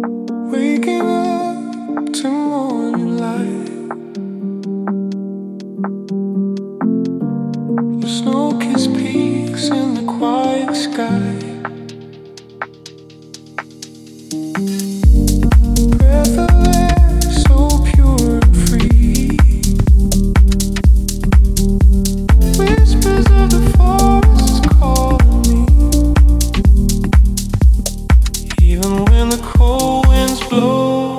Waking up to morning light, your snow-kissed peaks in the quiet sky. Breath of air so pure and free. Whispers of the forest calling me. Even when the cold winds blow,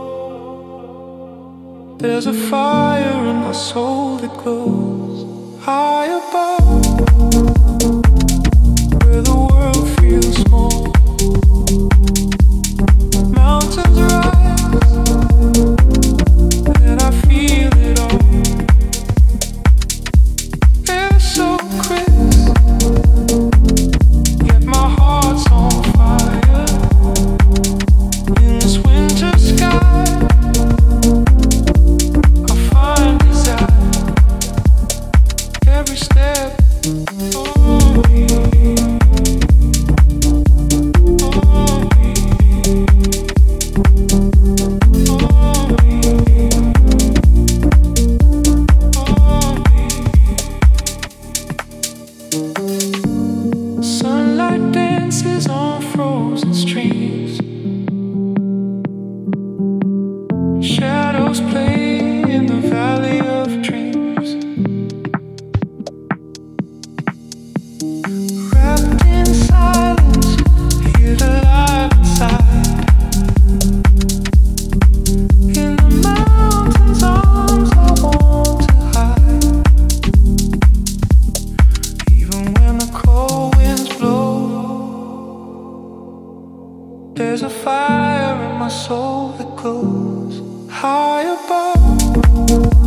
there's a fire in my soul that glows high above, where the world feels small. Mountains rise, and I feel it all. They're so crisp, yet my heart's on fire. In this winter sky, I find desire. Every step on me, on me, on me, on me. Sunlight dances on frozen streams. Shadows play in the valley of dreams. Wrapped in silence, hear the light inside. In the mountains' arms I want to hide. Even when the cold winds blow, there's a fire in my soul that glows high above.